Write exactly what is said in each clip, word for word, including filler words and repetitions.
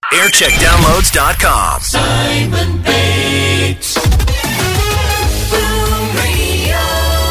aircheck downloads dot com. Simon Bates. Boom Radio.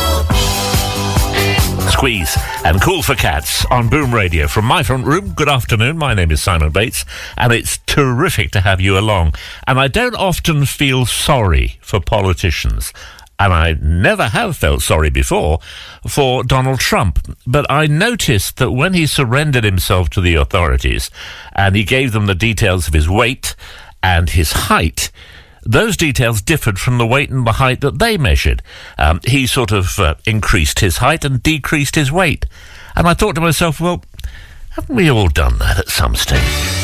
Squeeze and Cool for Cats on Boom Radio. From my front room, good afternoon. My name is Simon Bates, and it's terrific to have you along. And I don't often feel sorry for politicians. And I never have felt sorry before for Donald Trump. But I noticed that when he surrendered himself to the authorities and he gave them the details of his weight and his height, those details differed from the weight and the height that they measured. Um, he sort of uh, increased his height and decreased his weight. And I thought to myself, well, haven't we all done that at some stage?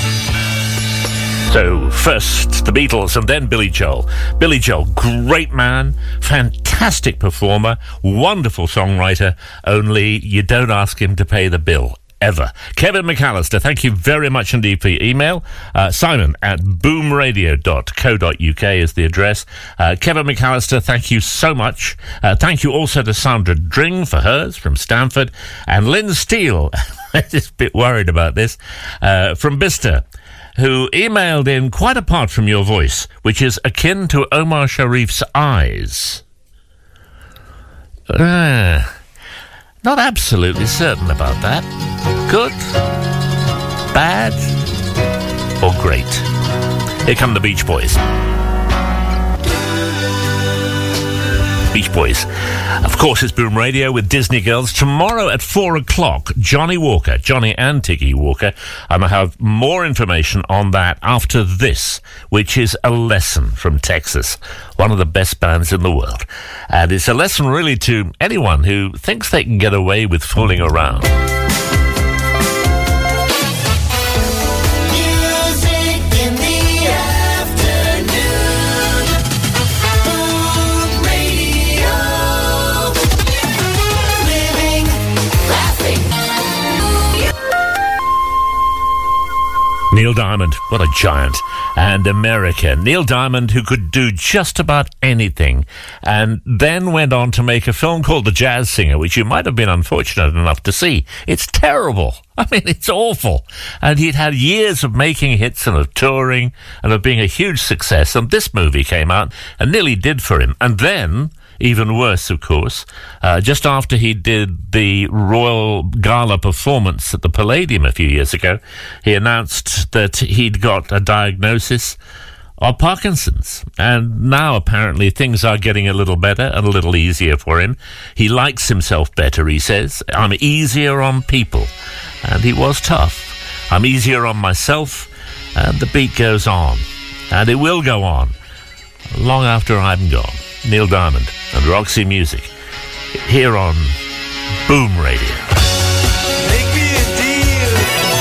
So, first the Beatles and then Billy Joel. Billy Joel, great man, fantastic performer, wonderful songwriter, only you don't ask him to pay the bill, ever. Kevin McAllister, thank you very much indeed for your email. Uh, Simon at boom radio dot co dot uk is the address. Uh, Kevin McAllister, thank you so much. Uh, thank you also to Sandra Dring for hers from Stanford. And Lynn Steele, I'm just a bit worried about this, uh, from Bicester, who emailed in quite apart from your voice, which is akin to Omar Sharif's eyes. Uh, not absolutely certain about that. Good, bad, or great? Here come the Beach Boys. Beach Boys. Of course, it's Boom Radio with Disney Girls. Tomorrow at four o'clock, Johnny Walker, Johnny and Tiggy Walker. And I have more information on that after this, which is A Lesson from Texas, one of the best bands in the world. And it's a lesson really to anyone who thinks they can get away with fooling around. Neil Diamond, what a giant, and America. Neil Diamond, who could do just about anything, and then went on to make a film called The Jazz Singer, which you might have been unfortunate enough to see. It's terrible. I mean, it's awful. And he'd had years of making hits and of touring and of being a huge success, and this movie came out and nearly did for him. And then, even worse, of course, uh, just after he did the Royal Gala performance at the Palladium a few years ago, he announced that he'd got a diagnosis of Parkinson's. And now, apparently, things are getting a little better and a little easier for him. He likes himself better, he says. I'm easier on people. And he was tough. I'm easier on myself. And the beat goes on. And it will go on long after I'm gone. Neil Diamond and Roxy Music here on Boom Radio. Make me a deal.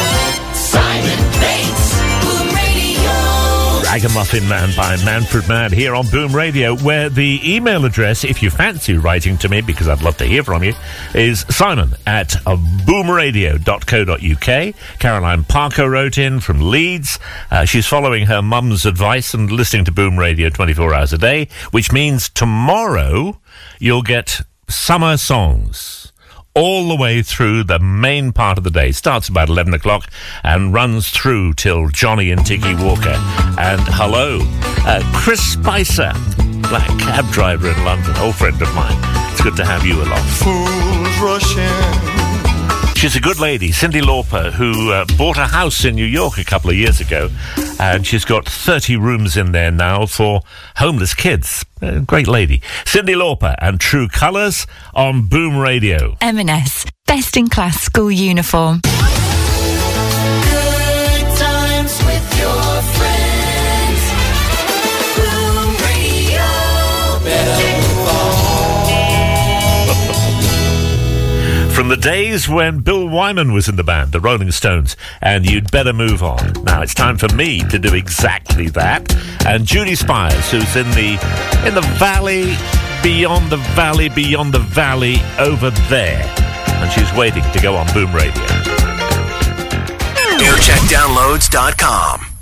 Simon Bates. Boom Radio. Ragamuffin Man by Manfred Mann here on Boom Radio, where the email address, if you fancy writing to me, because I'd love to hear from you, is simon at boom radio dot co dot uk. Caroline Parker wrote in from Leeds. Uh, she's following her mum's advice and listening to Boom Radio twenty-four hours a day, which means tomorrow you'll get summer songs all the way through the main part of the day. Starts about eleven o'clock and runs through till Johnny and Tiggy Walker. And hello, uh, Chris Spicer, black cab driver in London, old friend of mine. It's good to have you along. Fools rushing. She's a good lady, Cyndi Lauper, who uh, bought a house in New York a couple of years ago, and she's got thirty rooms in there now for homeless kids. Uh, great lady. Cyndi Lauper and True Colours on Boom Radio. M and S, best in class school uniform. Good times with your friends. Boom Radio. Better move on. From the days when Bill Wyman was in the band, the Rolling Stones, and You'd Better Move On. Now it's time for me to do exactly that. And Judy Spires, who's in the in the valley, beyond the valley, beyond the valley, over there. And she's waiting to go on Boom Radio. aircheck downloads dot com.